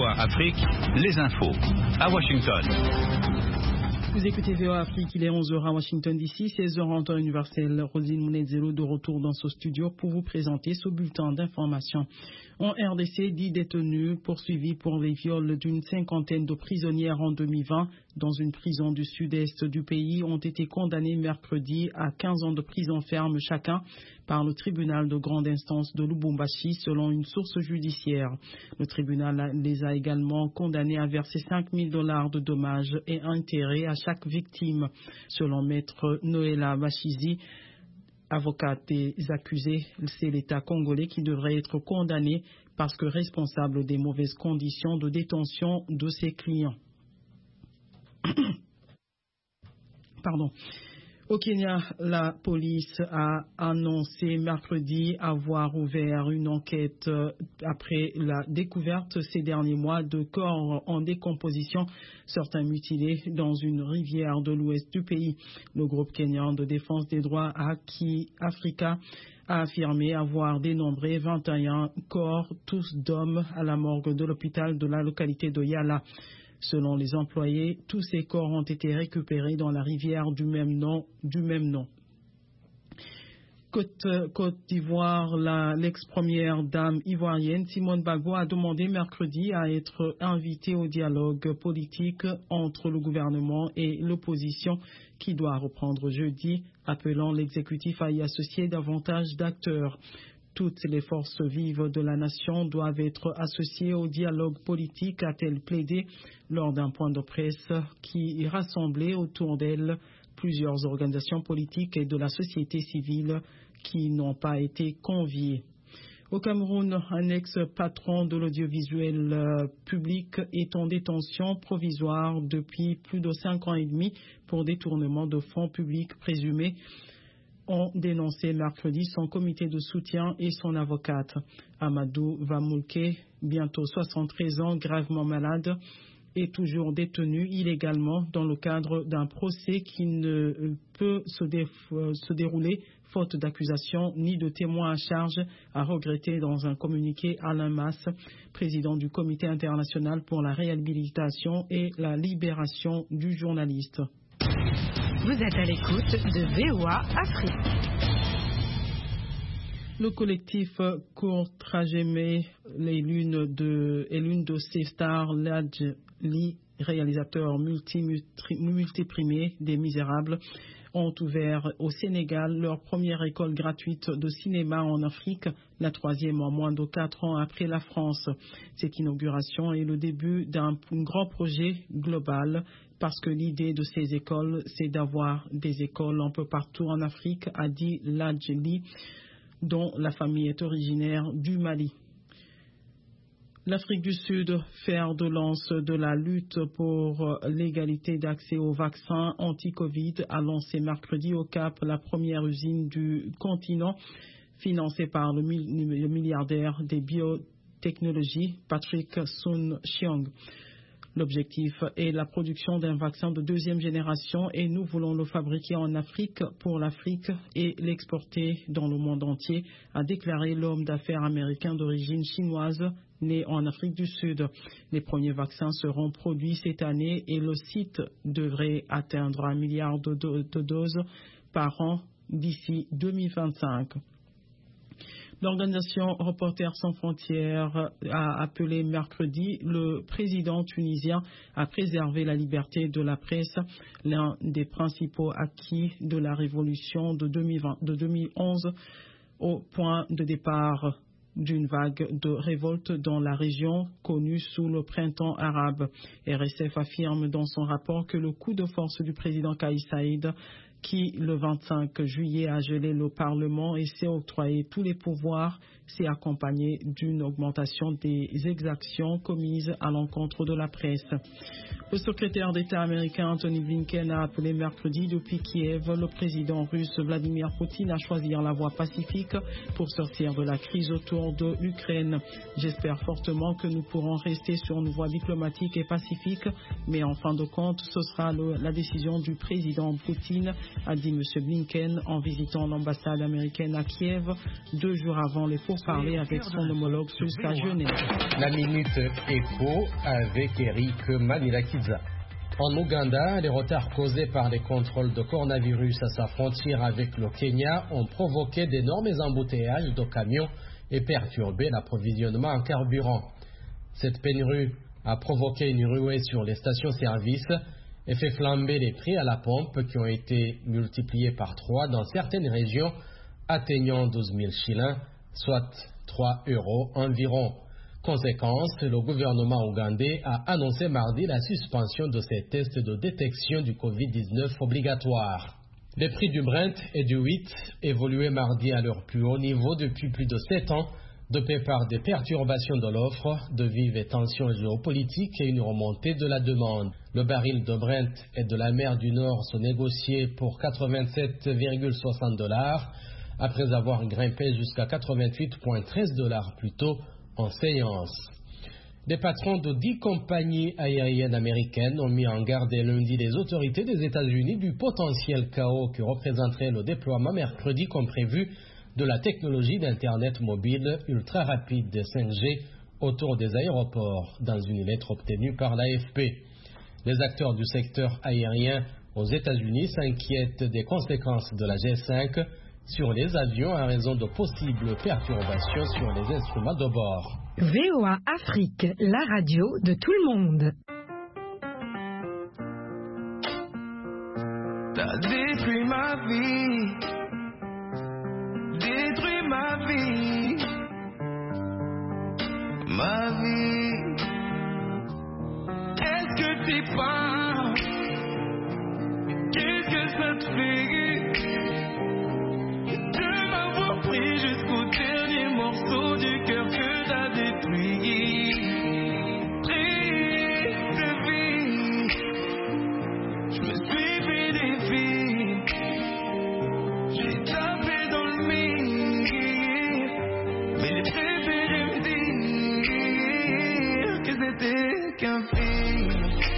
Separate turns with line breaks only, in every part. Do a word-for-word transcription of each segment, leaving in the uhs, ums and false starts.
O A Afrique, les infos à Washington.
Vous écoutez V O A Afrique, il est onze heures à Washington D C, seize heures en temps universel. Rosine Mounedzelo de retour dans ce studio pour vous présenter ce bulletin d'information. En R D C, dix détenus poursuivis pour les viols d'une cinquantaine de prisonnières en deux mille vingt dans une prison du sud-est du pays ont été condamnés mercredi à quinze ans de prison ferme chacun par le tribunal de grande instance de Lubumbashi selon une source judiciaire. Le tribunal les a également condamnés à verser cinq mille dollars de dommages et intérêts à chaque victime. Selon maître Noëlla Bachizi, avocate des accusés, c'est l'État congolais qui devrait être condamné parce que responsable des mauvaises conditions de détention de ses clients. Pardon. Au Kenya, la police a annoncé mercredi avoir ouvert une enquête après la découverte ces derniers mois de corps en décomposition, certains mutilés dans une rivière de l'ouest du pays. Le groupe kenyan de défense des droits Haki Africa a affirmé avoir dénombré vingt et un corps, tous d'hommes, à la morgue de l'hôpital de la localité de Yala. Selon les employés, tous ces corps ont été récupérés dans la rivière du même nom. Du même nom. Côte, Côte d'Ivoire, la, l'ex-première dame ivoirienne Simone Bagbo a demandé mercredi à être invitée au dialogue politique entre le gouvernement et l'opposition qui doit reprendre jeudi, appelant l'exécutif à y associer davantage d'acteurs. Toutes les forces vives de la nation doivent être associées au dialogue politique, a-t-elle plaidé lors d'un point de presse qui rassemblait autour d'elle plusieurs organisations politiques et de la société civile qui n'ont pas été conviées. Au Cameroun, un ex-patron de l'audiovisuel euh, public est en détention provisoire depuis plus de cinq ans et demi pour détournement de fonds publics présumés, ont dénoncé mercredi son comité de soutien et son avocate. Amadou Vamoulke, bientôt soixante-treize ans, gravement malade, est toujours détenu illégalement dans le cadre d'un procès qui ne peut se, dé- se dérouler faute d'accusation ni de témoins à charge, a regretté dans un communiqué Alain Masse, président du Comité international pour la réhabilitation et la libération du journaliste.
Vous êtes à l'écoute de V O A Afrique.
Le collectif Court Trajemé est l'une de, est l'une de ses stars, Ladj Ly, réalisateur multiprimé des Misérables, ont ouvert au Sénégal leur première école gratuite de cinéma en Afrique, la troisième en moins de quatre ans après la France. Cette inauguration est le début d'un grand projet global parce que l'idée de ces écoles, c'est d'avoir des écoles un peu partout en Afrique, a dit Ladj Ly, dont la famille est originaire du Mali. L'Afrique du Sud, fer de lance de la lutte pour l'égalité d'accès aux vaccins anti-Covid, a lancé mercredi au Cap la première usine du continent financée par le milliardaire des biotechnologies, Patrick Soon-Shiong. L'objectif est la production d'un vaccin de deuxième génération et nous voulons le fabriquer en Afrique pour l'Afrique et l'exporter dans le monde entier, a déclaré l'homme d'affaires américain d'origine chinoise né en Afrique du Sud. Les premiers vaccins seront produits cette année et le site devrait atteindre un milliard de, do- de doses par an d'ici deux mille vingt-cinq. L'organisation Reporters sans frontières a appelé mercredi le président tunisien à préserver la liberté de la presse, l'un des principaux acquis de la révolution de, deux mille vingt, de deux mille onze, au point de départ d'une vague de révolte dans la région connue sous le printemps arabe. R S F affirme dans son rapport que le coup de force du président Kais Saïed, qui le vingt-cinq juillet a gelé le Parlement et s'est octroyé tous les pouvoirs, s'est accompagné d'une augmentation des exactions commises à l'encontre de la presse. Le secrétaire d'État américain Anthony Blinken a appelé mercredi depuis Kiev le président russe Vladimir Poutine à choisir la voie pacifique pour sortir de la crise autour de l'Ukraine. J'espère fortement que nous pourrons rester sur une voie diplomatique et pacifique, mais en fin de compte, ce sera le, la décision du président Poutine, a dit M. Blinken en visitant l'ambassade américaine à Kiev deux jours avant les pour parler avec son homologue suisse à Genève.
La Minute Éco avec Eric Manirakiza. En Ouganda, les retards causés par les contrôles de coronavirus à sa frontière avec le Kenya ont provoqué d'énormes embouteillages de camions et perturbé l'approvisionnement en carburant. Cette pénurie a provoqué une ruée sur les stations-service et fait flamber les prix à la pompe qui ont été multipliés par trois dans certaines régions, atteignant douze mille shillings, soit trois euros environ. Conséquence, le gouvernement ougandais a annoncé mardi la suspension de ces tests de détection du covid dix-neuf obligatoires. Les prix du Brent et du wheat évoluaient mardi à leur plus haut niveau depuis plus de sept ans, dopés par des perturbations de l'offre, de vives tensions géopolitiques et une remontée de la demande. Le baril de Brent et de la mer du Nord se négociait pour quatre-vingt-sept virgule soixante dollars, après avoir grimpé jusqu'à quatre-vingt-huit virgule treize dollars plus tôt en séance. Les patrons de dix compagnies aériennes américaines ont mis en garde lundi les autorités des États-Unis du potentiel chaos que représenterait le déploiement mercredi comme prévu de la technologie d'Internet mobile ultra rapide cinq G autour des aéroports, dans une lettre obtenue par l'A F P. Les acteurs du secteur aérien aux États-Unis s'inquiètent des conséquences de la G cinq sur les avions en raison de possibles perturbations sur les instruments de bord.
V O A Afrique, la radio de tout le monde.
T'as détruit ma vie, détruit ma vie, ma vie. Est-ce que t'es pas, qu'est-ce que ça te fait de m'avoir pris jusqu'au dernier morceau du cœur que t'as détruit? Triste vie, je me suis fait des vies, j'ai tapé dans le mire, mais j'ai préféré me dire que c'était qu'un film.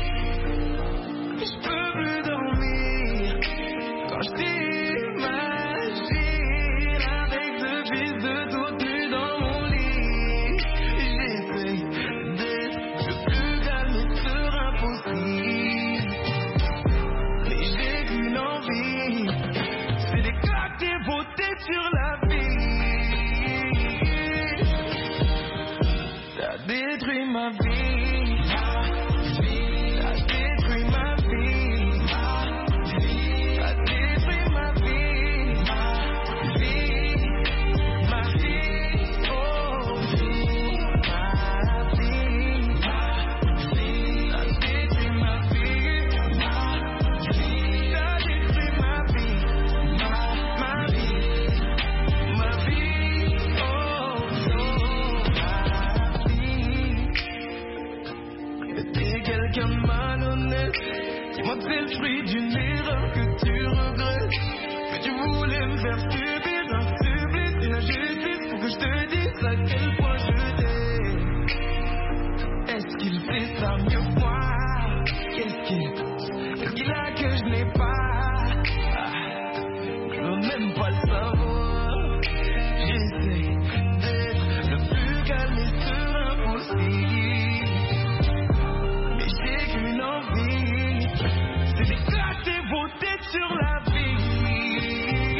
Je peux plus dormir quand je t'imagine avec ce fils de toute nue dans mon lit. J'essaie d'être le plus calme et serein possible, mais j'ai qu'une envie, c'est d'éclater vos têtes sur la vie. T'as détruit ma vie, t'as détruit ma vie, t'as détruit ma vie, ma vie, oh, ma vie, t'as détruit ma vie, t'as détruit ma vie, ma vie, ma vie, oh, ma vie. T'es quelqu'un de malhonnête, dis-moi que c'est le fruit d'une erreur que tu regrettes, que tu voulais me faire subir un supplice, une injustice pour que je te dise à quel point je t'aime. Est-ce qu'il fait ça mieux que moi? Qu'est-ce qu'il, qu'est-ce qu'il a que je n'ai pas? Ah, je veux même pas le savoir. J'essaie d'être le plus calme et serein possible, mais j'ai qu'une envie, c'est d'éclater vos têtes sur la vie.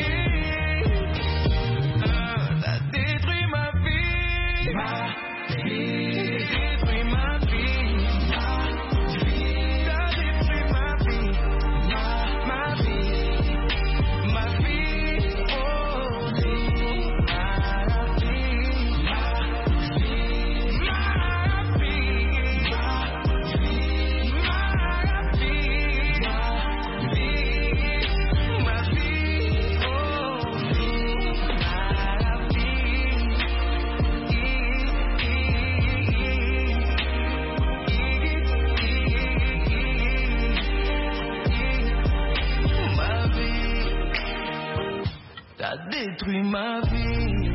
Ah, t'as détruit ma vie, ma vie, détruit ma vie, ma vie, t'as détruit ma vie, ma vie, ma vie, oh, ma vie, ma vie, ma vie, ma vie, ma vie, oh, ma vie, t'as détruit ma vie.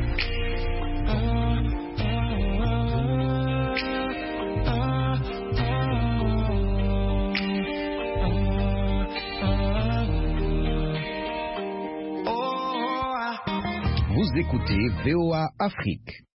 Vous
écoutez V O A Afrique.